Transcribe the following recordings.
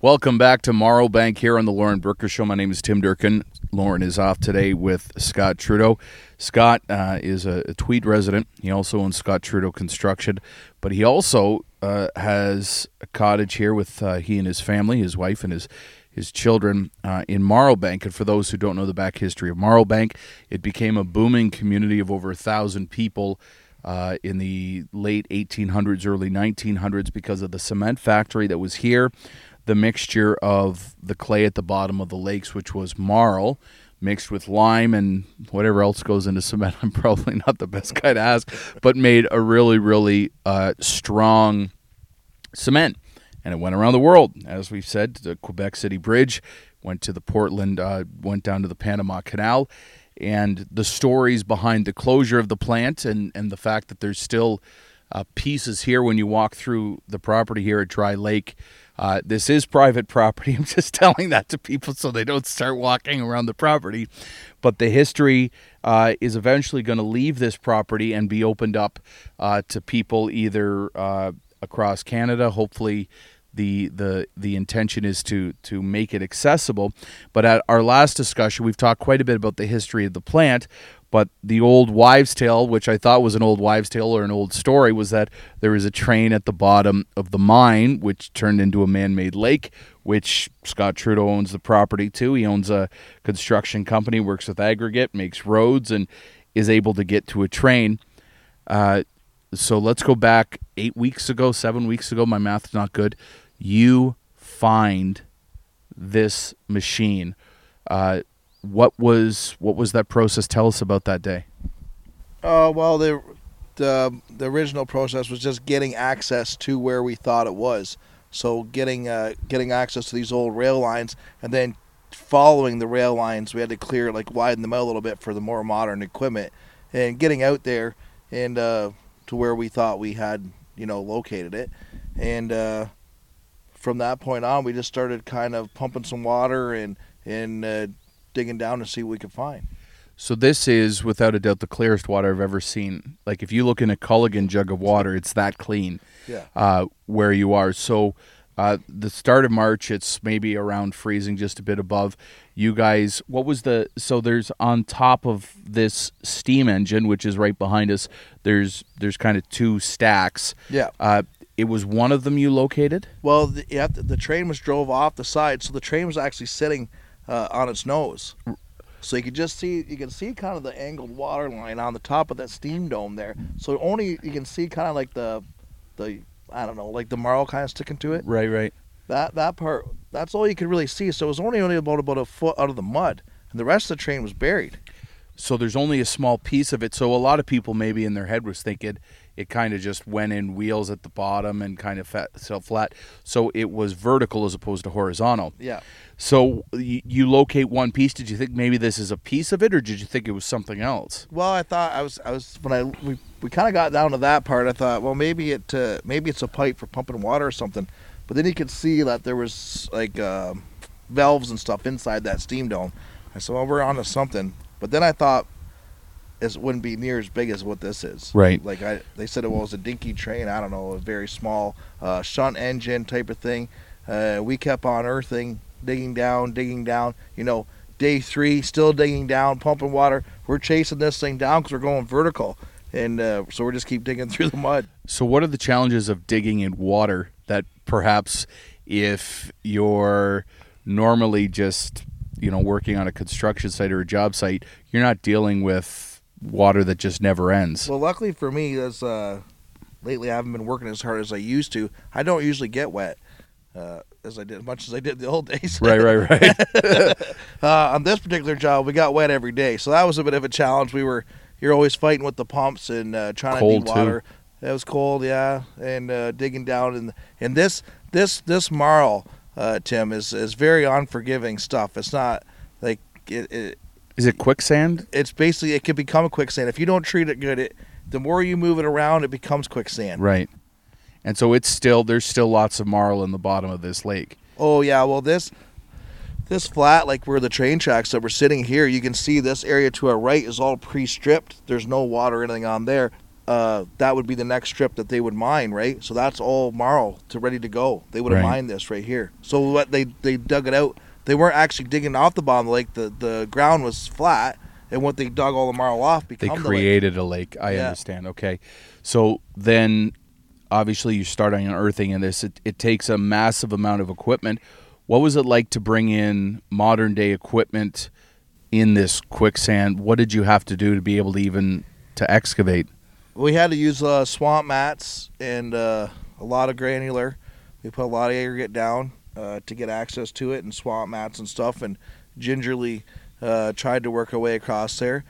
Welcome back to Morrow Bank here on the Lauren Brooker Show. My name is Tim Durkin. Lauren is off today with Scott Trudeau. Scott is a Tweed resident. He also owns Scott Trudeau Construction, but he also has a cottage here with he and his family, his wife and his children in Morrow Bank. And for those who don't know the back history of Morrow Bank, it became a booming community of over 1,000 people in the late 1800s, early 1900s because of the cement factory that was here. The mixture of the clay at the bottom of the lakes, which was marl, mixed with lime and whatever else goes into cement. I'm probably not the best guy to ask, but made a really, really strong cement. And it went around the world, as we've said, to the Quebec City Bridge, went to the Portland, went down to the Panama Canal. And the stories behind the closure of the plant and the fact that there's still pieces here when you walk through the property here at Dry Lake. This is private property. I'm just telling that to people so they don't start walking around the property. But the history is eventually going to leave this property and be opened up to people either across Canada. Hopefully, the intention is to make it accessible. But at our last discussion, we've talked quite a bit about the history of the plant. But the old wives' tale, which I thought was an old wives' tale or an old story, was that there was a train at the bottom of the mine, which turned into a man-made lake, which Scott Trudeau owns the property too. He owns a construction company, works with aggregate, makes roads, and is able to get to a train. So let's go back 7 weeks ago. My math's not good. You find this machine. What was that process? Tell us about that day. Well, the original process was just getting access to where we thought it was. So getting access to these old rail lines, and then following the rail lines, we had to widen them out a little bit for the more modern equipment, and getting out there and to where we thought we had located it, and from that point on, we just started kind of pumping some water and digging down to see what we could find. So this is, without a doubt, the clearest water I've ever seen. Like, if you look in a Culligan jug of water, it's that clean. Yeah. Where you are. So the start of March, it's maybe around freezing, just a bit above. You guys, so there's on top of this steam engine, which is right behind us, there's kind of two stacks. Yeah. It was one of them you located? Well, the train was drove off the side, so the train was actually sitting on its nose, so you can see kind of the angled water line on the top of that steam dome there. So only you can see kind of like the I don't know, like the marl kind of sticking to it. Right. That part, that's all you could really see. So it was only about a foot out of the mud, and the rest of the train was buried. So there's only a small piece of it. So a lot of people maybe in their head was thinking it kind of just went in wheels at the bottom and kind of fell flat. So it was vertical as opposed to horizontal. Yeah. So you locate one piece. Did you think maybe this is a piece of it, or did you think it was something else? Well, I thought I was when we kind of got down to that part. I thought, well, maybe it's a pipe for pumping water or something. But then you could see that there was like valves and stuff inside that steam dome. I said, well, we're onto something. But then I thought it wouldn't be near as big as what this is. Right. Like they said it was a dinky train. I don't know, a very small shunt engine type of thing. We kept on earthing, digging down. Day 3, still digging down, pumping water. We're chasing this thing down because we're going vertical. And so we're just keep digging through the mud. So what are the challenges of digging in water that perhaps if you're normally just working on a construction site or a job site, you're not dealing with water that just never ends? Well, luckily for me, as lately I haven't been working as hard as I used to. I don't usually get wet as much as I did the old days. Right. On this particular job, we got wet every day, so that was a bit of a challenge. You're always fighting with the pumps and trying cold to de-water. Too. It was cold, yeah, and digging down. And this marl, Tim, is very unforgiving stuff. It's not like it. Is it quicksand? It's basically, it can become a quicksand. If you don't treat it good, the more you move it around, it becomes quicksand. Right. And so there's still lots of marl in the bottom of this lake. Oh, yeah. Well, this flat, like where the train tracks that we're sitting here, you can see this area to our right is all pre-stripped. There's no water or anything on there. that would be the next strip that they would mine, right? So that's all marl to ready to go. They would have Right. mined this right here. So what they dug it out. They weren't actually digging off the bottom of the lake. The ground was flat, and what they dug all the marl off They became created a lake. I Yeah. understand. Okay. So then obviously you start unearthing in this. It takes a massive amount of equipment. What was it like to bring in modern day equipment in this quicksand? What did you have to do to be able to even to excavate? We had to use swamp mats and a lot of granular. We put a lot of aggregate down to get access to it, and swamp mats and stuff, and gingerly tried to work our way across there.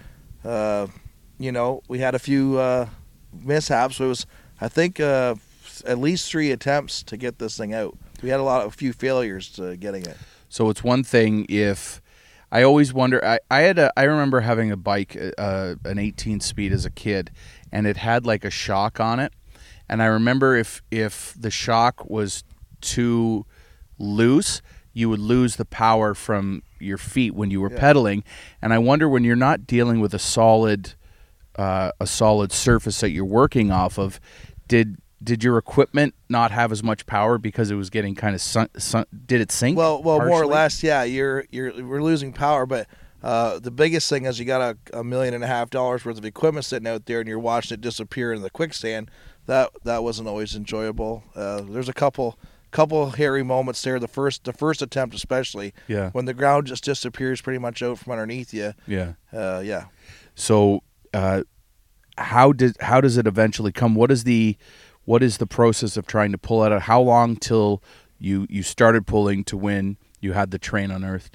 We had a few mishaps. It was, I think, at least 3 attempts to get this thing out. We had a few failures to getting it. So it's one thing if I always wonder. I remember having a bike, an 18 speed as a kid, and it had like a shock on it. And I remember if the shock was too loose, you would lose the power from your feet when you were pedaling. And I wonder when you're not dealing with a solid surface that you're working off of, did your equipment not have as much power because it was getting kind of sunk? Did it sink? Well, partially? more or less, yeah. We're losing power, but the biggest thing is you got $1.5 million worth of equipment sitting out there, and you're watching it disappear in the quicksand. That wasn't always enjoyable. There's a couple hairy moments there. The first attempt, especially, when the ground just disappears pretty much out from underneath you. Yeah. So, how does it eventually come? What is the process of trying to pull it out? How long till you started pulling to when you had the train unearthed?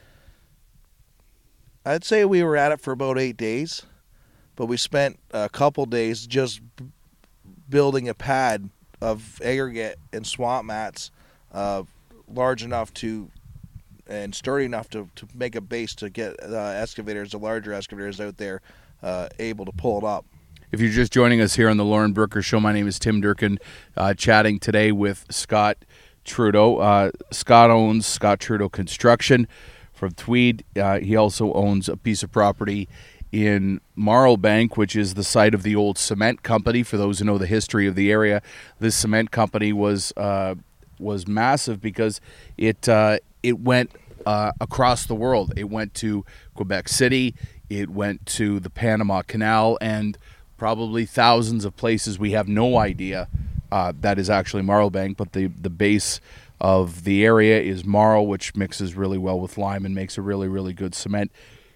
I'd say we were at it for about 8 days, but we spent a couple days just building a pad of aggregate and swamp mats large enough and sturdy enough to make a base to get the larger excavators out there able to pull it up. If you're just joining us here on the Lauren Brooker Show, my name is Tim Durkin, chatting today with Scott Trudeau. Scott owns Scott Trudeau Construction from Tweed. He also owns a piece of property in Marlbank, which is the site of the old cement company. For those who know the history of the area, this cement company was massive because it went across the world. It went to Quebec City, it went to the Panama Canal, and probably thousands of places we have no idea that is actually Marlbank, but the base of the area is marl, which mixes really well with lime and makes a really, really good cement.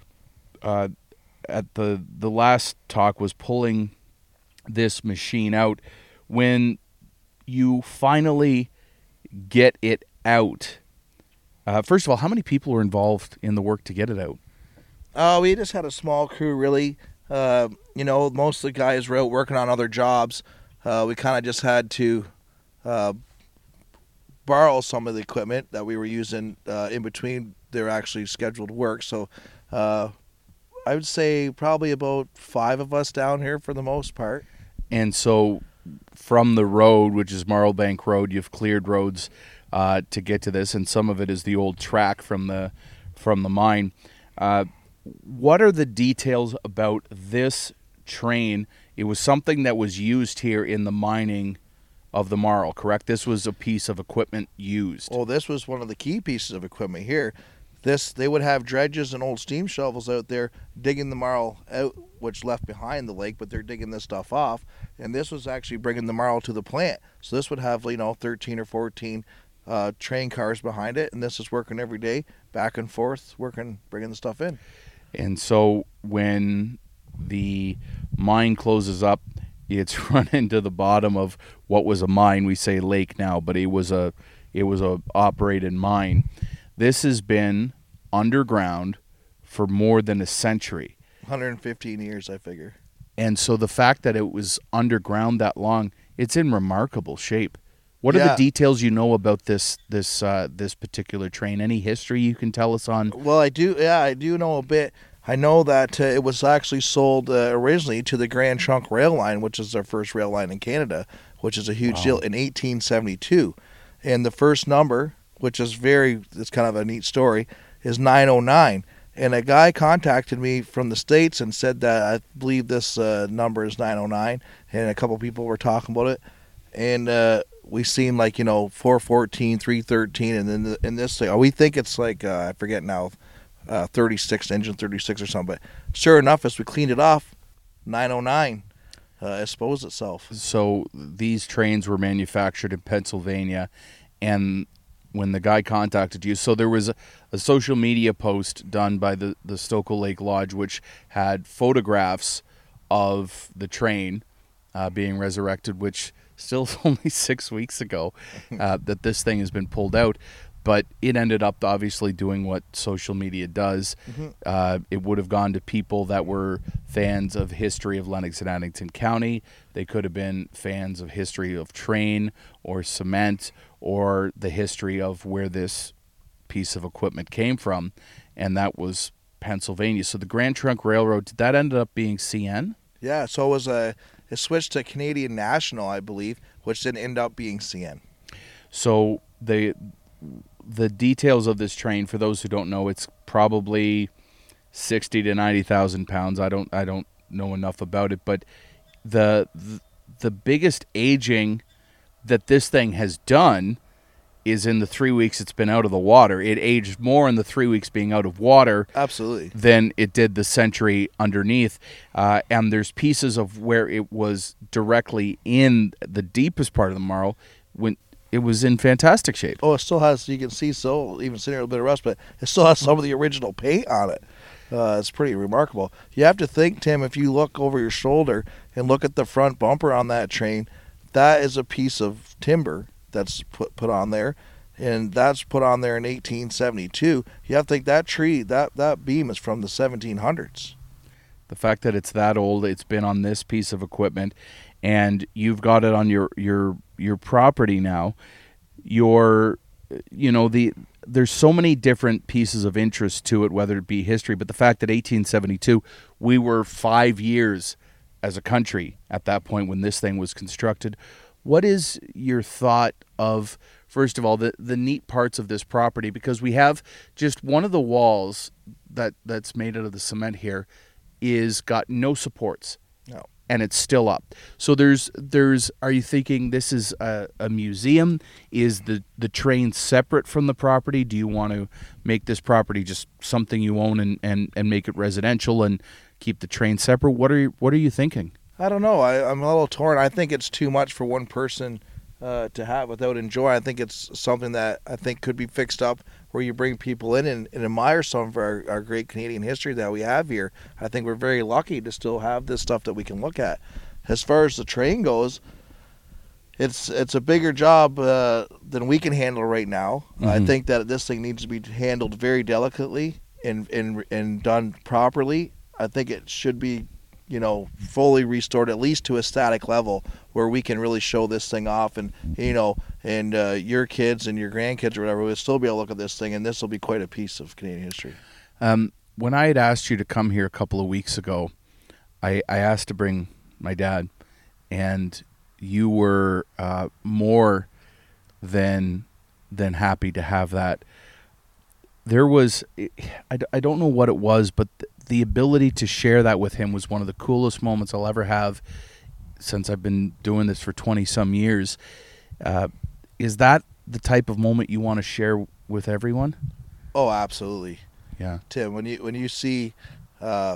At the last talk was pulling this machine out. When you finally get it out, first of all, how many people were involved in the work to get it out? We just had a small crew, really. Most of the guys were out working on other jobs. We kind of just had to borrow some of the equipment that we were using in between their actually scheduled work. So I would say probably about 5 of us down here for the most part. And so from the road, which is Marlbank Road, you've cleared roads to get to this, and some of it is the old track from the mine. What are the details about this train? It was something that was used here in the mining of the marl, correct? This was a piece of equipment used. Oh, this was one of the key pieces of equipment here. They would have dredges and old steam shovels out there digging the marl out, which left behind the lake, but they're digging this stuff off. And this was actually bringing the marl to the plant. So this would have 13 or 14 train cars behind it, and this is working every day, back and forth, bringing the stuff in. And so when the mine closes up, it's run into the bottom of what was a mine. We say lake now, but it was a operated mine. This has been underground for more than a century. 115 years, I figure. And so the fact that it was underground that long, it's in remarkable shape. What are the details you know about this particular train? Any history you can tell us on? Well, I do know a bit. I know that it was actually sold originally to the Grand Trunk Rail Line, which is our first rail line in Canada, which is a huge deal, in 1872. And the first number, which is it's kind of a neat story, is 909. And a guy contacted me from the States and said that I believe this number is 909, and a couple people were talking about it. And we seen 414, 313, and then in this thing, we think it's I forget now, 36, engine 36 or something. But sure enough, as we cleaned it off, 909 exposed itself. So these trains were manufactured in Pennsylvania, and when the guy contacted you, so there was a social media post done by the Stokoe Lake Lodge, which had photographs of the train being resurrected, which still only 6 weeks ago that this thing has been pulled out. But it ended up obviously doing what social media does. Mm-hmm. It would have gone to people that were fans of history of Lennox and Addington County. They could have been fans of history of train or cement or the history of where this piece of equipment came from, and that was Pennsylvania. So the Grand Trunk Railroad, did that end up being CN? Yeah, so it was it switched to Canadian National, I believe, which didn't end up being CN. So the details of this train, for those who don't know, it's probably 60 to 90,000 pounds. I don't know enough about it, but the biggest aging that this thing has done is in the 3 weeks it's been out of the water. It aged more in the 3 weeks being out of water, absolutely, than it did the century underneath. And there's pieces of where it was directly in the deepest part of the marl when it was in fantastic shape. Oh, it still has, you can see, even sitting here a little bit of rust, but it still has some of the original paint on it. It's pretty remarkable. You have to think, Tim, if you look over your shoulder and look at the front bumper on that train, that is a piece of timber that's put on there, and that's put on there in 1872. You have to think that tree, that beam is from the 1700s. The fact that it's that old, it's been on this piece of equipment, and you've got it on your property now. There's so many different pieces of interest to it, whether it be history, but the fact that 1872, we were 5 years as a country at that point when this thing was constructed. What is your thought of, first of all, the neat parts of this property? Because we have just one of the walls that's made out of the cement here is got no supports. No. And it's still up. So there's. Are you thinking this is a museum? Is the train separate from the property? Do you want to make this property just something you own and make it residential and keep the train separate? What are you thinking? I don't know. I'm a little torn. I think it's too much for one person to have without enjoying. I think it's something that I think could be fixed up where you bring people in and admire some of our great Canadian history that we have here. I think we're very lucky to still have this stuff that we can look at. As far as the train goes, it's a bigger job than we can handle right now. Mm-hmm. I think that this thing needs to be handled very delicately and done properly. I think it should be fully restored at least to a static level where we can really show this thing off, and your kids and your grandkids or whatever will still be able to look at this thing, and this will be quite a piece of Canadian history. When I had asked you to come here a couple of weeks ago, I asked to bring my dad, and you were more than happy to have that. There was, I don't know what it was, but the ability to share that with him was one of the coolest moments I'll ever have since I've been doing this for 20-some years. Is that the type of moment you want to share with everyone? Oh, absolutely. Yeah. Tim, when you see, our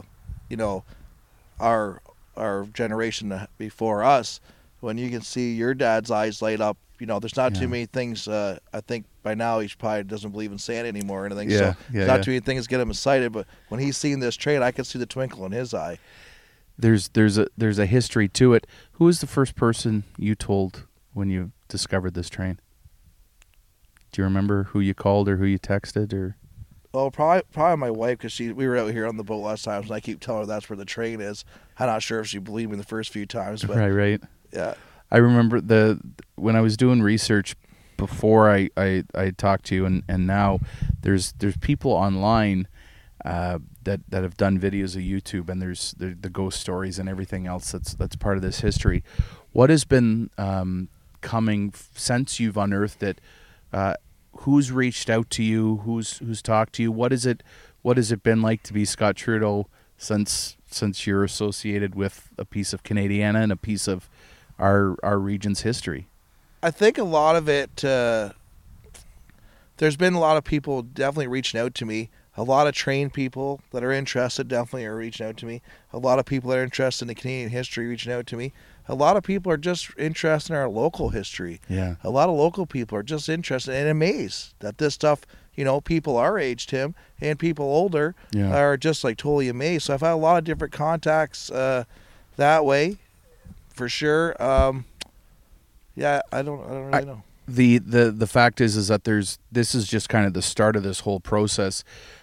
generation before us, when you can see your dad's eyes light up, there's not too many things. I think by now he probably doesn't believe in Santa anymore or anything. So not too many things get him excited. But when he's seen this train, I can see the twinkle in his eye. There's a history to it. Who was the first person you told when you discovered this train? Do you remember who you called or who you texted or? Well, probably my wife, because we were out here on the boat last time, and I keep telling her that's where the train is. I'm not sure if she believed me the first few times, but right. Yeah. I remember when I was doing research before I talked to you, and now there's people online that have done videos of YouTube, and there's the ghost stories and everything else that's part of this history. What has been coming since you've unearthed it? Who's reached out to you? Who's talked to you? What is it what has it been like to be Scott Trudeau since you're associated with a piece of Canadiana and a piece of our region's history? I think a lot of it, there's been a lot of people definitely reaching out to me. A lot of trained people that are interested definitely are reaching out to me. A lot of people that are interested in the Canadian history reaching out to me. A lot of people are just interested in our local history. Yeah. A lot of local people are just interested and amazed that this stuff, people our age, Tim, and people older are just like totally amazed. So I've had a lot of different contacts that way, for sure. Yeah, I don't really know. The fact is that this is just kind of the start of this whole process.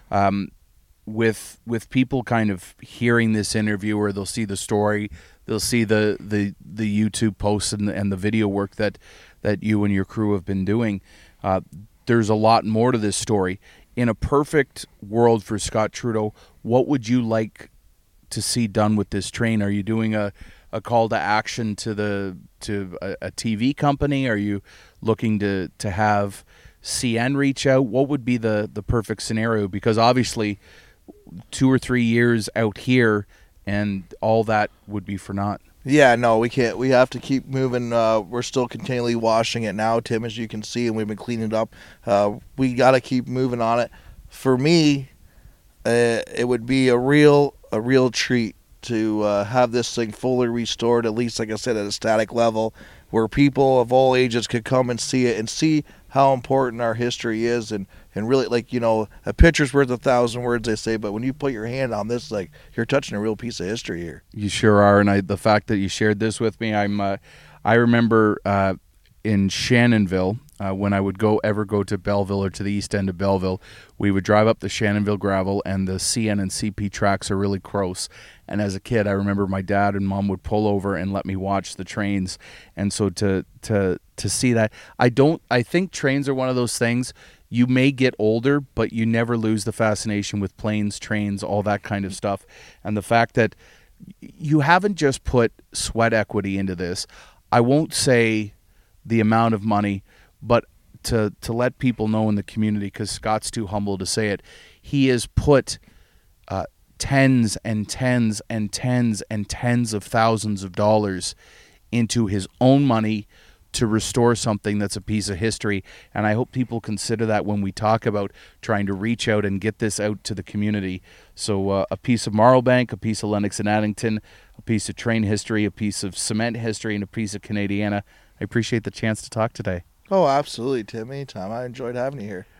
With people kind of hearing this interview, or they'll see the story, they'll see the YouTube posts and the video work that you and your crew have been doing. There's a lot more to this story. In a perfect world for Scott Trudeau, what would you like to see done with this train? Are you doing a call to action to a TV company? Are you looking to have CN reach out? What would be the perfect scenario? Because obviously 2 or 3 years out here and all that would be for naught. Yeah, no, we can't. We have to keep moving. We're still continually washing it now, Tim, as you can see, and we've been cleaning it up. We got to keep moving on it. For me, it would be a real treat to have this thing fully restored, at least, like I said, at a static level, where people of all ages could come and see it and see how important our history is, and really, like, a picture's worth 1,000 words, they say, but when you put your hand on this, like, you're touching a real piece of history here. You sure are, and the fact that you shared this with me, I remember in Shannonville, when I would go to Belleville or to the east end of Belleville, we would drive up the Shannonville gravel, and the CN and CP tracks are really close. And as a kid, I remember my dad and mom would pull over and let me watch the trains. And so to see that, I think trains are one of those things. You may get older, but you never lose the fascination with planes, trains, all that kind of stuff. And the fact that you haven't just put sweat equity into this, I won't say the amount of money, but to let people know in the community, because Scott's too humble to say it, he has put tens and tens and tens and tens of thousands of dollars into his own money to restore something that's a piece of history. And I hope people consider that when we talk about trying to reach out and get this out to the community. So a piece of Marlbank, a piece of Lennox and Addington, a piece of train history, a piece of cement history, and a piece of Canadiana. I appreciate the chance to talk today. Oh, absolutely, Tim. Anytime. I enjoyed having you here.